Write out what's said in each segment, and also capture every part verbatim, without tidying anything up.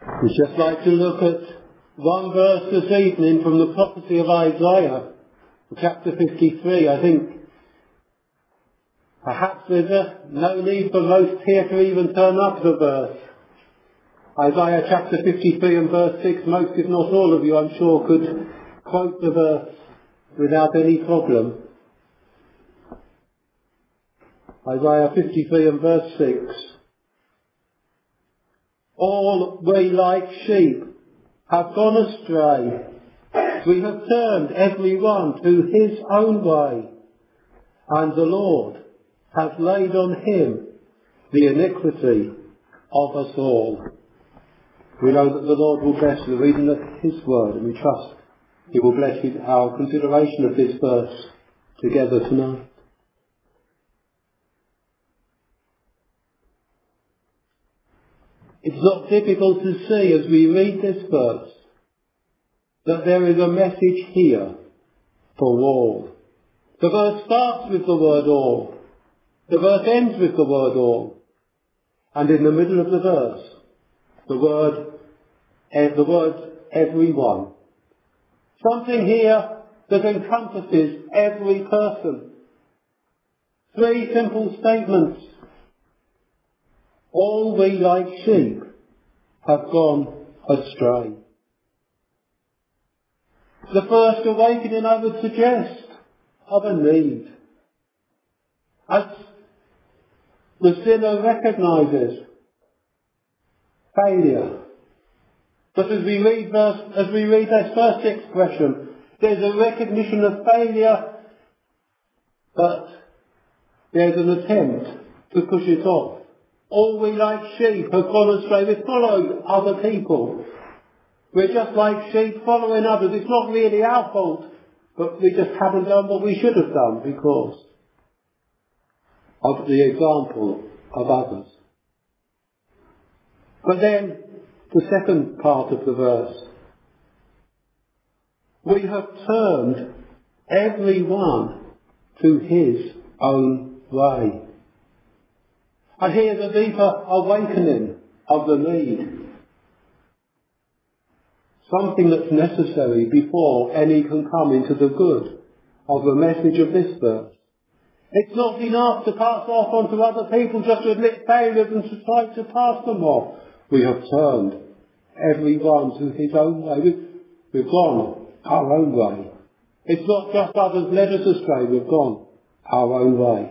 We'd just like to look at one verse this evening from the prophecy of Isaiah, chapter fifty-three. I think perhaps there's a, no need for most here to even turn up the verse. Isaiah chapter fifty-three and verse six, most if not all of you I'm sure could quote the verse without any problem. Isaiah fifty-three and verse six. All we like sheep have gone astray. We have turned every one to his own way, and the Lord has laid on him the iniquity of us all. We know that the Lord will bless the reading of his word, and we trust he will bless our consideration of this verse together tonight. It's not difficult to see as we read this verse that there is a message here for all. The verse starts with the word all. The verse ends with the word all. And in the middle of the verse, the word, the word everyone. Something here that encompasses every person. Three simple statements. All we like sheep have gone astray. The first awakening, I would suggest, of a need. As the sinner recognises failure. But as we read verse, as we read that first expression, there's a recognition of failure, but there's an attempt to push it off. All we like sheep have gone astray. We follow other people. We're just like sheep following others. It's not really our fault, but we just haven't done what we should have done because of the example of others. But then, the second part of the verse. We have turned everyone to his own way. And here's a deeper awakening of the need. Something that's necessary before any can come into the good of the message of this verse. It's not enough to pass off onto other people just to admit failures and to try to pass them off. We have turned everyone to his own way. We've, we've gone our own way. It's not just others led us astray, we've gone our own way.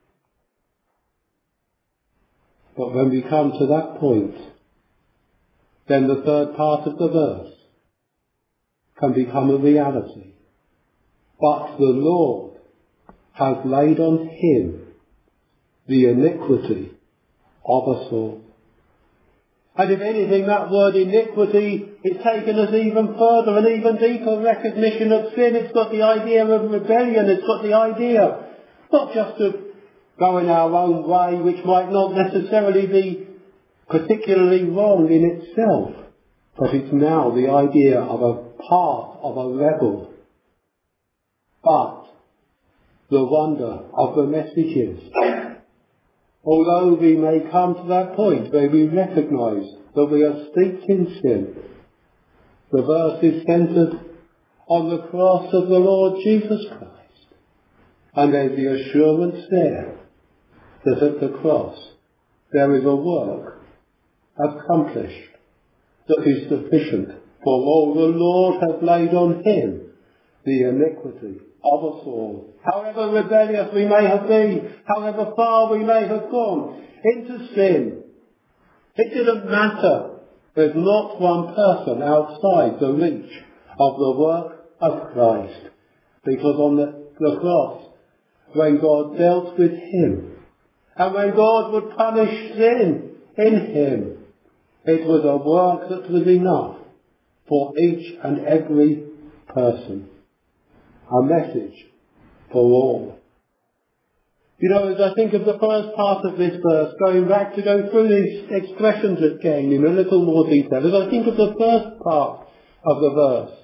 But when we come to that point, then the third part of the verse can become a reality. But the Lord has laid on him the iniquity of us all. And if anything, that word iniquity is taken as even further, an even deeper recognition of sin. It's got the idea of rebellion. It's got the idea not just of going our own way, which might not necessarily be particularly wrong in itself, but it's now the idea of a part of a rebel. But the wonder of the message is, although we may come to that point where we recognise that we are steeped in sin, the verse is centred on the cross of the Lord Jesus Christ. And there's the assurance there that at the cross there is a work accomplished that is sufficient for all. The Lord has laid on him the iniquity of us all. However rebellious we may have been, however far we may have gone into sin, it didn't matter. There's not one person outside the reach of the work of Christ. Because on the, the cross, when God dealt with him, and when God would punish sin in him, it was a work that was enough for each and every person. A message for all. You know, as I think of the first part of this verse, going back to go through these expressions again in a little more detail, as I think of the first part of the verse,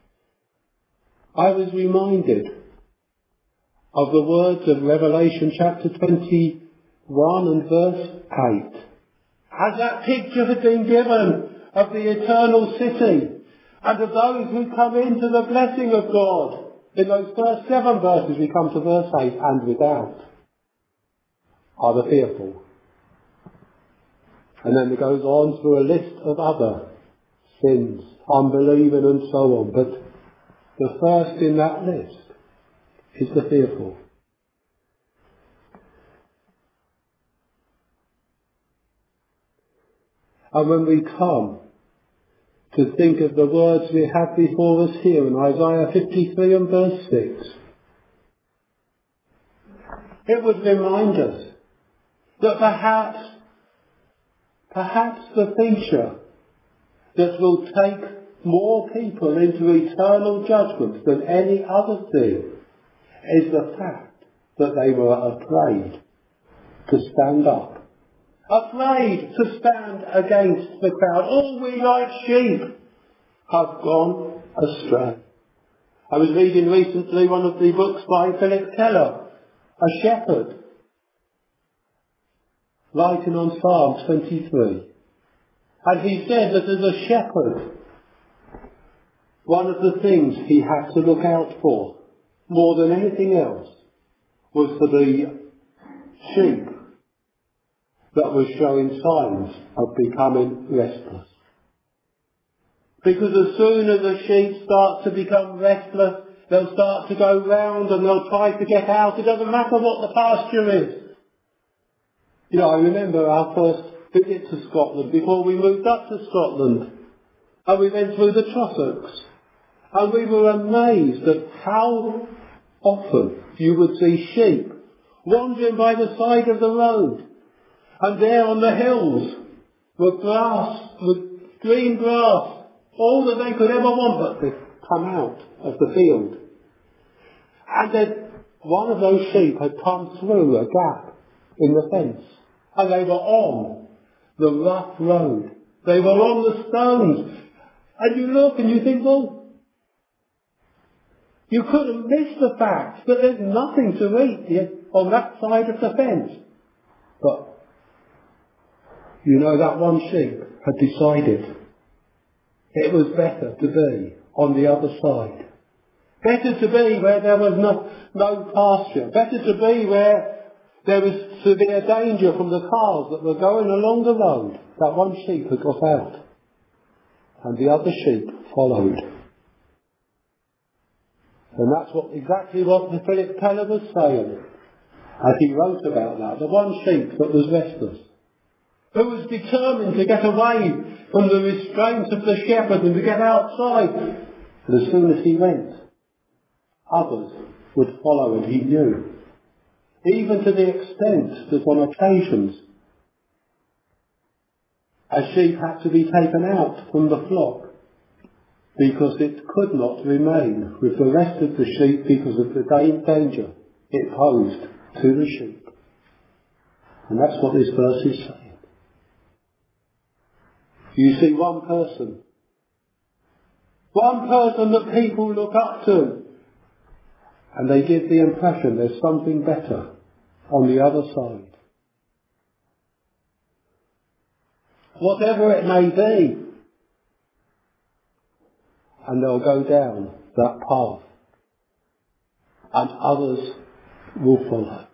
I was reminded of the words of Revelation chapter twenty-one and verse eight. As that picture had been given of the eternal city, and of those who come into the blessing of God. In those first seven verses we come to verse eight, and without are the fearful. And then it goes on through a list of other sins, unbelieving and so on. But the first in that list is the fearful. And when we come to think of the words we have before us here in Isaiah fifty-three and verse six, it would remind us that perhaps, perhaps the feature that will take more people into eternal judgment than any other thing is the fact that they were afraid to stand up. Afraid to stand against the crowd. All we like sheep have gone astray. I was reading recently one of the books by Philip Keller, a shepherd, writing on Psalm twenty-three. And he said that as a shepherd, one of the things he had to look out for, more than anything else, was for the sheep that was showing signs of becoming restless. Because as soon as the sheep start to become restless, they'll start to go round and they'll try to get out. It doesn't matter what the pasture is. You know, I remember our first visit to Scotland before we moved up to Scotland. And we went through the Trossachs. And we were amazed at how often you would see sheep wandering by the side of the road. And there on the hills were grass, with green grass, all that they could ever want but to come out of the field. And then one of those sheep had come through a gap in the fence, and they were on the rough road. They were on the stones. And you look and you think, well, you couldn't miss the fact that there's nothing to eat on that side of the fence. But you know, that one sheep had decided it was better to be on the other side. Better to be where there was no, no pasture. Better to be where there was severe danger from the cars that were going along the road. That one sheep had got out. And the other sheep followed. And that's what exactly what the Philip Keller was saying as he wrote about that. The one sheep that was restless, who was determined to get away from the restraints of the shepherd and to get outside. And as soon as he went, others would follow, and he knew. Even to the extent that on occasions, a sheep had to be taken out from the flock because it could not remain with the rest of the sheep because of the danger it posed to the sheep. And that's what this verse is saying. You see one person, one person that people look up to, and they give the impression there's something better on the other side. Whatever it may be, and they'll go down that path, and others will follow.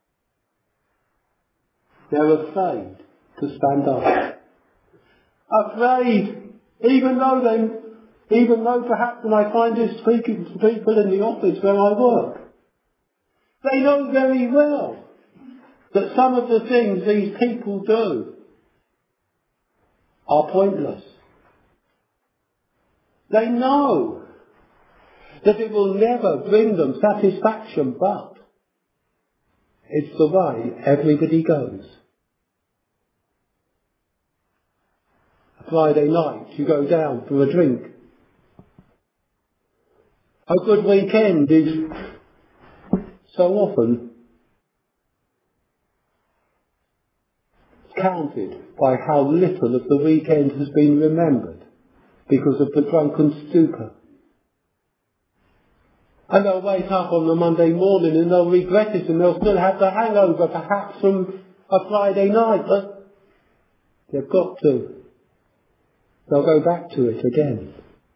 They're afraid to stand up. Afraid, even though they, even though perhaps when I find this speaking to people in the office where I work, they know very well that some of the things these people do are pointless. They know that it will never bring them satisfaction, but it's the way everybody goes. Friday night, you go down for a drink. A good weekend is so often counted by how little of the weekend has been remembered because of the drunken stupor. And they'll wake up on the Monday morning and they'll regret it, and they'll still have the hangover perhaps from a Friday night, but they've got to. they'll go back to it again.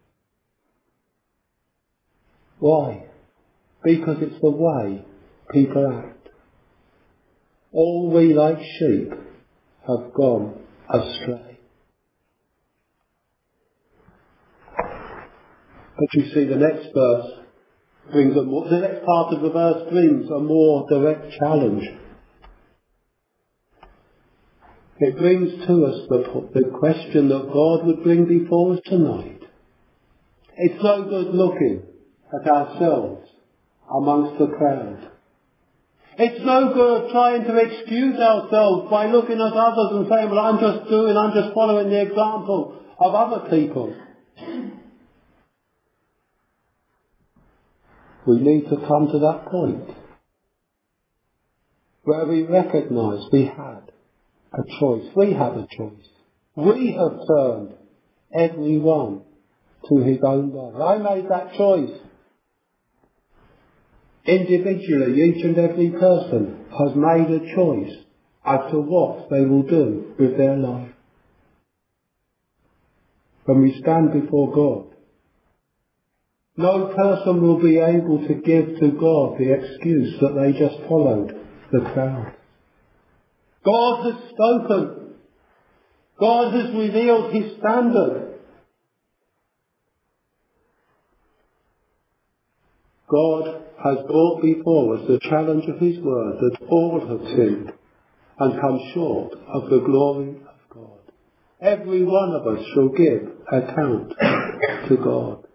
Why? Because it's the way people act. All we like sheep have gone astray. But you see, the next verse brings a more, the next part of the verse brings a more direct challenge. It brings to us the, the question that God would bring before us tonight. It's no good looking at ourselves amongst the crowd. It's no good trying to excuse ourselves by looking at others and saying, well, I'm just doing, I'm just following the example of other people. We need to come to that point where we recognise we had a choice. We have a choice. We have turned everyone to his own way. I made that choice. Individually, each and every person has made a choice as to what they will do with their life. When we stand before God, no person will be able to give to God the excuse that they just followed the crowd. God has spoken. God has revealed his standard. God has brought before us the challenge of his word that all have sinned and come short of the glory of God. Every one of us shall give account to God.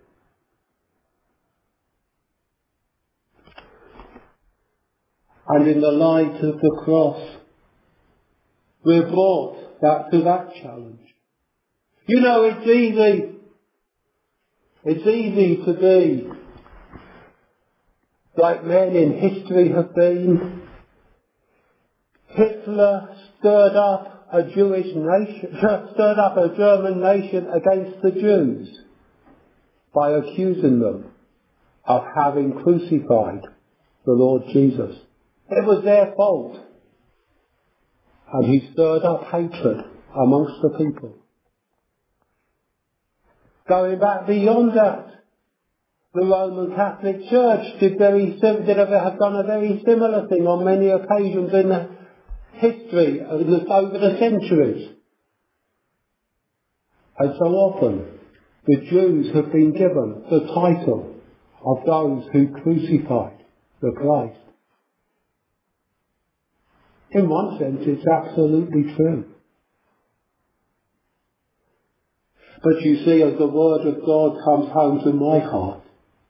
And in the light of the cross, we're brought back to that challenge. You know, it's easy. It's easy to be like men in history have been. Hitler stirred up a Jewish nation, stirred up a German nation against the Jews by accusing them of having crucified the Lord Jesus. It was their fault. And he stirred up hatred amongst the people. Going back beyond that, the Roman Catholic Church did very sim- did a, have done a very similar thing on many occasions in the history of the, over the centuries. And so often, the Jews have been given the title of those who crucified the Christ. In one sense, it's absolutely true. But you see, as the Word of God comes home to my heart,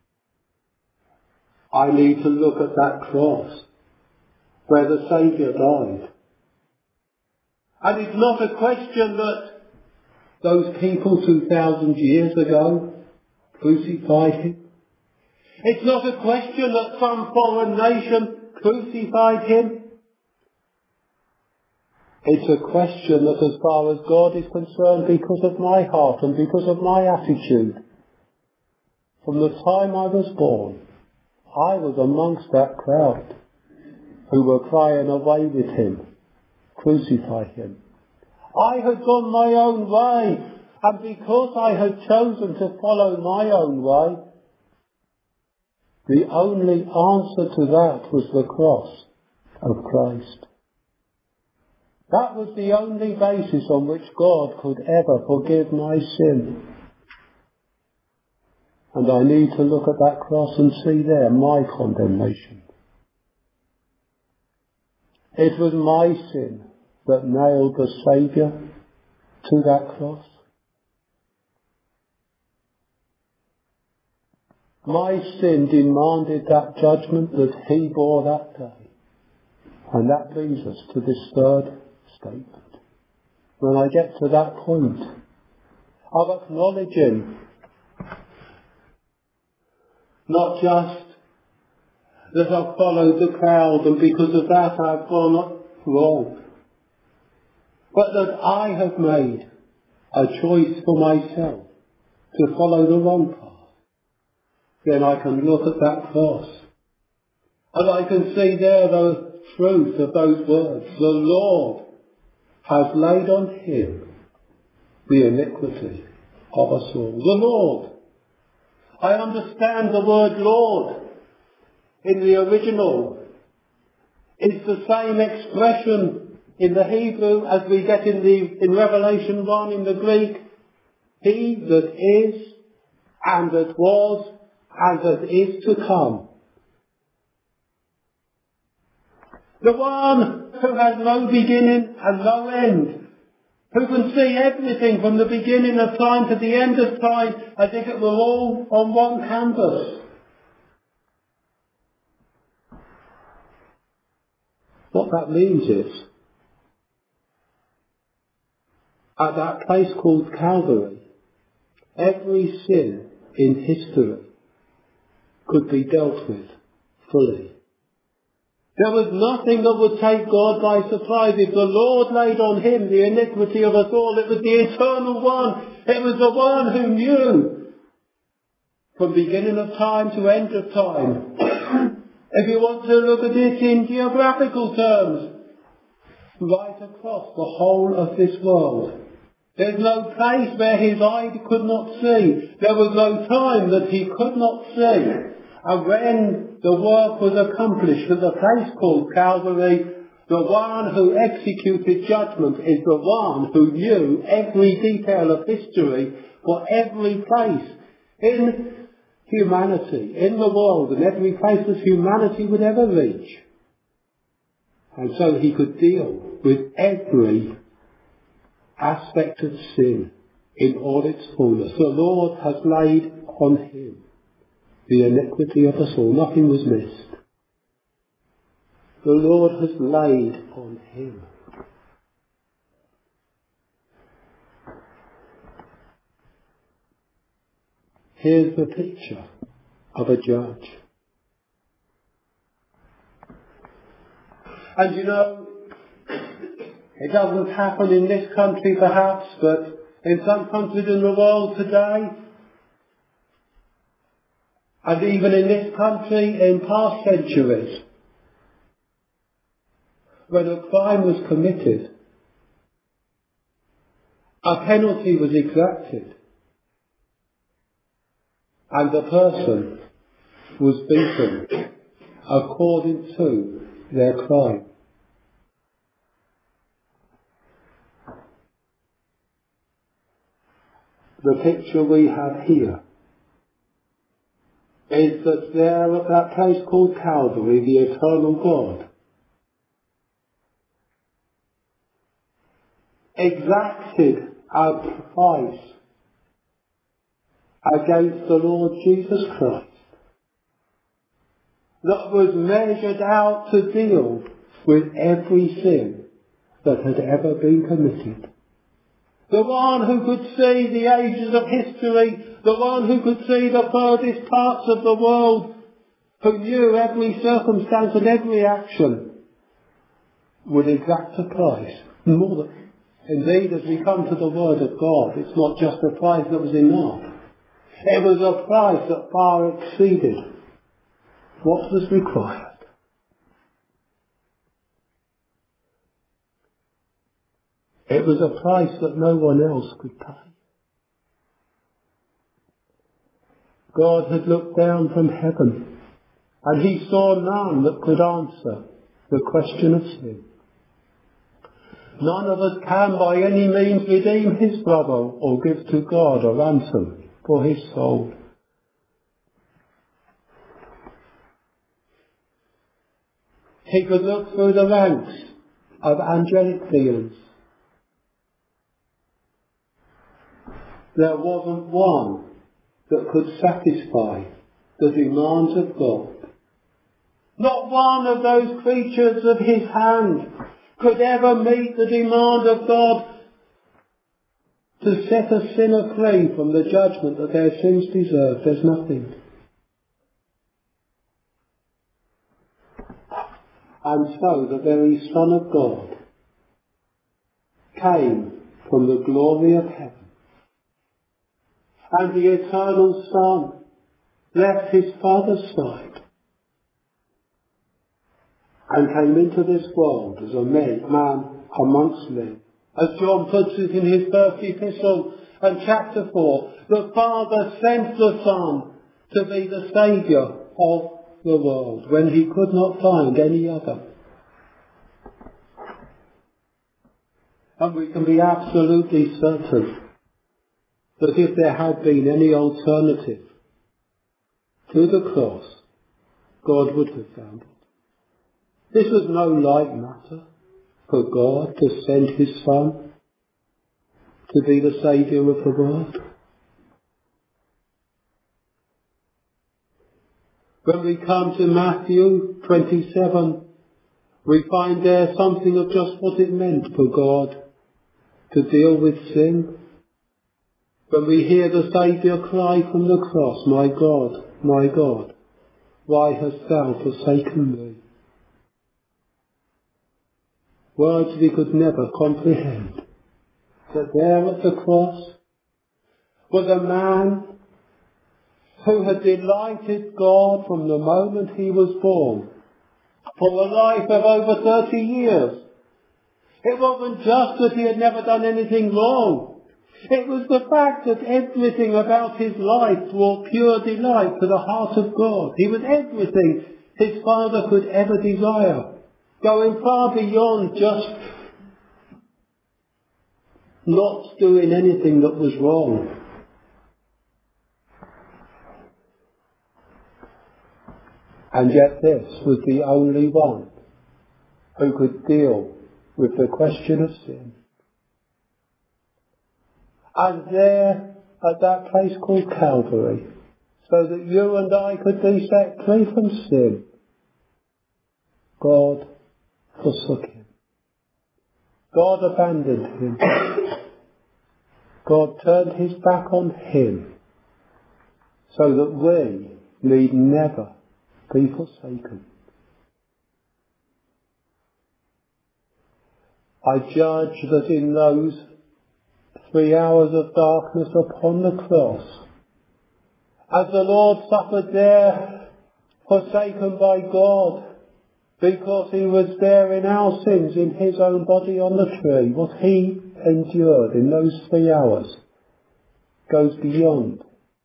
I need to look at that cross where the Saviour died. And it's not a question that those people two thousand years ago crucified him. It's not a question that some foreign nation crucified him. It's a question that, as far as God is concerned, because of my heart and because of my attitude, from the time I was born, I was amongst that crowd who were crying, away with him, crucify him. I had gone my own way, and because I had chosen to follow my own way, the only answer to that was the cross of Christ. That was the only basis on which God could ever forgive my sin. And I need to look at that cross and see there my condemnation. It was my sin that nailed the Saviour to that cross. My sin demanded that judgment that he bore that day. And that brings us to this third statement. When I get to that point of acknowledging not just that I've followed the crowd and because of that I've gone wrong, but that I have made a choice for myself to follow the wrong path, then I can look at that cross and I can see there the truth of those words. The Lord has laid on him the iniquity of us all. The Lord. I understand the word Lord in the original. It's the same expression in the Hebrew as we get in the in Revelation one in the Greek. He that is, and that was, and that is to come. The one who has no beginning and no end, who can see everything from the beginning of time to the end of time as if it were all on one canvas. What that means is, at that place called Calvary, every sin in history could be dealt with fully. There was nothing that would take God by surprise. If the Lord laid on him the iniquity of us all, it was the Eternal One. It was the one who knew from beginning of time to end of time. If you want to look at it in geographical terms, right across the whole of this world. There's no place where his eye could not see. There was no time that he could not see. And when the work was accomplished at the place called Calvary, the one who executed judgment is the one who knew every detail of history for every place in humanity, in the world, and every place that humanity would ever reach. And so he could deal with every aspect of sin in all its fullness. The Lord has laid on him the iniquity of us all. Nothing was missed. The Lord has laid on him. Here's the picture of a judge. And you know, it doesn't happen in this country perhaps, but in some countries in the world today, and even in this country in past centuries, when a crime was committed, a penalty was exacted, and the person was beaten according to their crime. The picture we have here is that there at that place called Calvary, the eternal God exacted a price against the Lord Jesus Christ that was measured out to deal with every sin that had ever been committed. The one who could see the ages of history, the one who could see the furthest parts of the world, who knew every circumstance and every action, would exact a price. More than, indeed, as we come to the Word of God, it's not just a price that was enough. It was a price that far exceeded what was required. It was a price that no one else could pay. God had looked down from heaven, and he saw none that could answer the question of sin. None of us can by any means redeem his brother or give to God a ransom for his soul. He could look through the ranks of angelic beings. There wasn't one that could satisfy the demands of God. Not one of those creatures of his hand could ever meet the demand of God to set a sinner free from the judgment that their sins deserve. There's nothing. And so the very Son of God came from the glory of heaven. And the eternal Son left his Father's side and came into this world as a man amongst men. As John puts it in his first epistle, and chapter four, the Father sent the Son to be the Saviour of the world when he could not find any other. And we can be absolutely certain that if there had been any alternative to the cross, God would have found it. This was no light matter for God to send his Son to be the Saviour of the world. When we come to Matthew twenty-seven, we find there something of just what it meant for God to deal with sin. When we hear the Saviour cry from the cross, "My God, my God, why hast thou forsaken me?" Words we could never comprehend. That there at the cross was a man who had delighted God from the moment he was born for a life of over thirty years. It wasn't just that he had never done anything wrong. It was the fact that everything about his life brought pure delight to the heart of God. He was everything his Father could ever desire, going far beyond just not doing anything that was wrong. And yet this was the only one who could deal with the question of sin. And there, at that place called Calvary, so that you and I could be set free from sin, God forsook him. God abandoned him. God turned his back on him so that we need never be forsaken. I judge that in those three hours of darkness upon the cross, as the Lord suffered there, forsaken by God, because he was bearing our sins in his own body on the tree, what he endured in those three hours goes beyond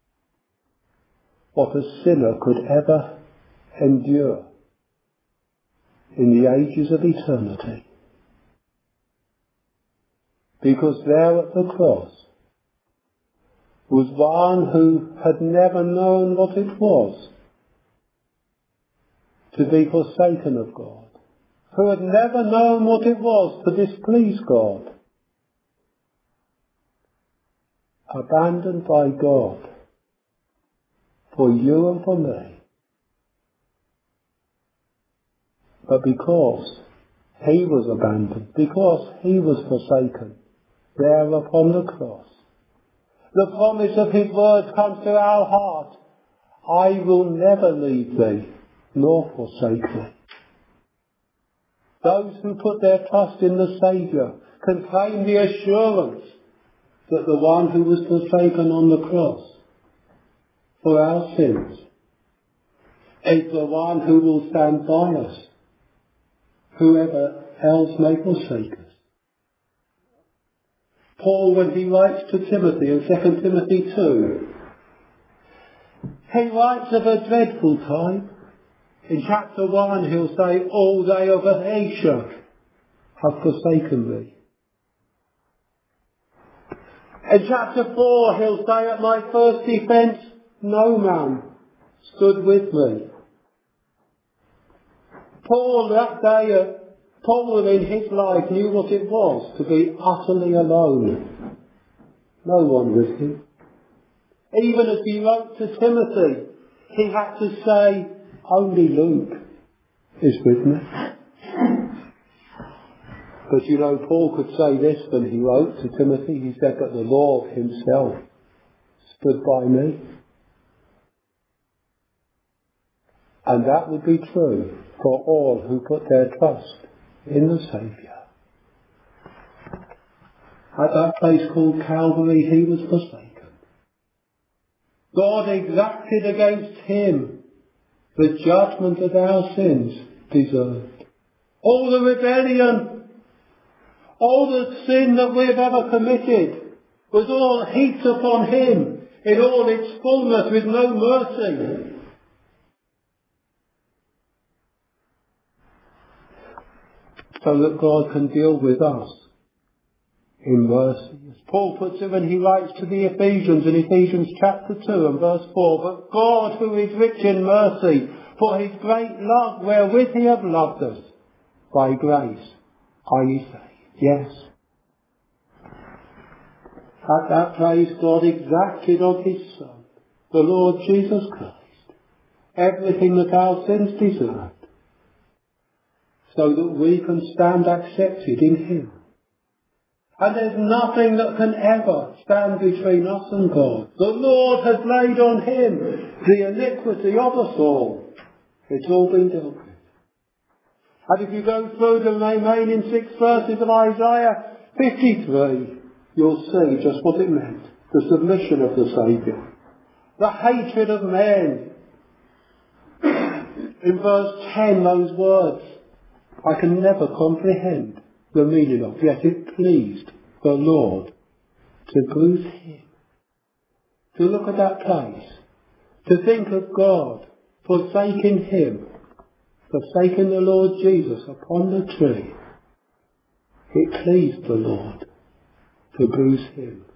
what a sinner could ever endure in the ages of eternity. Because there at the cross was one who had never known what it was to be forsaken of God, who had never known what it was to displease God, abandoned by God for you and for me. But because he was abandoned, because he was forsaken, there upon the cross, the promise of his words comes to our heart: I will never leave thee nor forsake thee. Those who put their trust in the Saviour can claim the assurance that the one who was forsaken on the cross for our sins is the one who will stand by us, whoever else may forsake us. Paul, when he writes to Timothy in Second Timothy two, he writes of a dreadful time. In chapter one he'll say, all they of Asia have forsaken me. In chapter four he'll say, at my first defence no man stood with me. Paul that day, Paul in his life knew what it was to be utterly alone. No one with him. Even as he wrote to Timothy, he had to say, only Luke is with me. But you know, Paul could say this when he wrote to Timothy. He said that the Lord himself stood by me. And that would be true for all who put their trust in the Saviour. At that place called Calvary, he was forsaken. God exacted against him the judgment that our sins deserved. All the rebellion, all the sin that we've ever committed was all heaped upon him in all its fullness with no mercy. So that God can deal with us in mercy. As Paul puts it when he writes to the Ephesians in Ephesians chapter two and verse four, but God who is rich in mercy, for his great love wherewith he hath loved us, by grace are ye saved. Yes. At that place God exacted of his Son, the Lord Jesus Christ, everything that our sins deserved, so that we can stand accepted in him. And there's nothing that can ever stand between us and God. The Lord has laid on him the iniquity of us all. It's all been dealt with. And if you go through the remaining six verses of Isaiah fifty-three, you'll see just what it meant. The submission of the Saviour. The hatred of men. In verse ten, those words I can never comprehend the meaning of, yet it pleased the Lord to bruise him. To look at that place, to think of God forsaking him, forsaking the Lord Jesus upon the tree. It pleased the Lord to bruise him.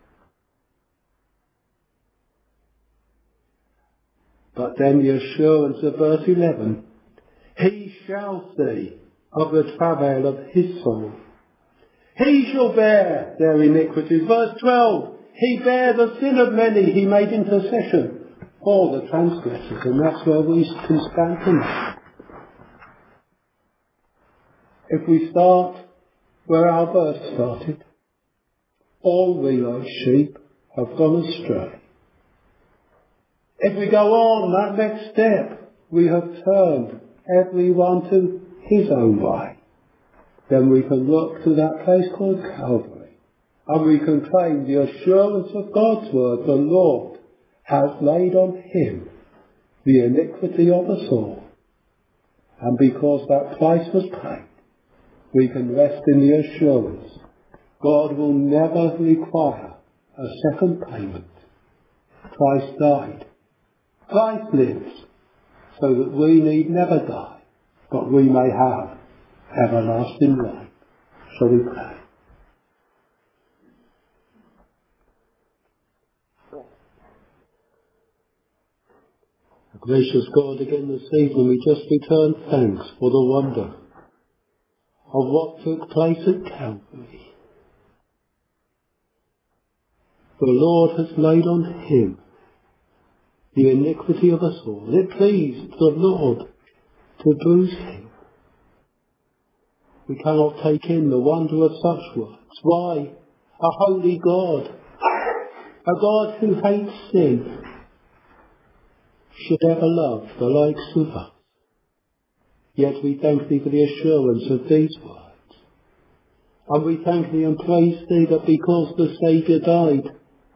But then the assurance of verse eleven, he shall see of the travail of his soul. He shall bear their iniquities. Verse twelve, he bare the sin of many, he made intercession for the transgressors. And that's where we can stand tonight. If we start where our verse started, all we like sheep have gone astray. If we go on that next step, we have turned everyone to his own way. Then we can look to that place called Calvary, and we can claim the assurance of God's word. The Lord has laid on him the iniquity of us all. And because that price was paid, we can rest in the assurance God will never require a second payment. Christ died. Christ lives, so that we need never die, but we may have everlasting life. Shall we pray? Gracious God, again this evening we just return thanks for the wonder of what took place at Calvary. The Lord has laid on him the iniquity of us all. It pleased the Lord to bruise him. We cannot take in the wonder of such words. Why? A holy God, a God who hates sin, should ever love the likes of us. Yet we thank thee for the assurance of these words. And we thank thee and praise thee that because the Saviour died,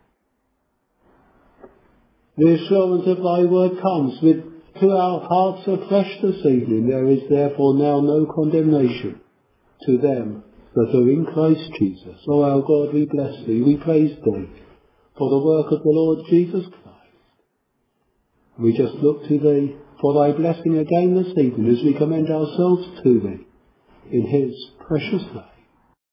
the assurance of thy word comes with to our hearts afresh this evening. There is therefore now no condemnation to them that are in Christ Jesus. O our God, we bless thee, we praise thee for the work of the Lord Jesus Christ. We just look to thee for thy blessing again this evening as we commend ourselves to thee in his precious name.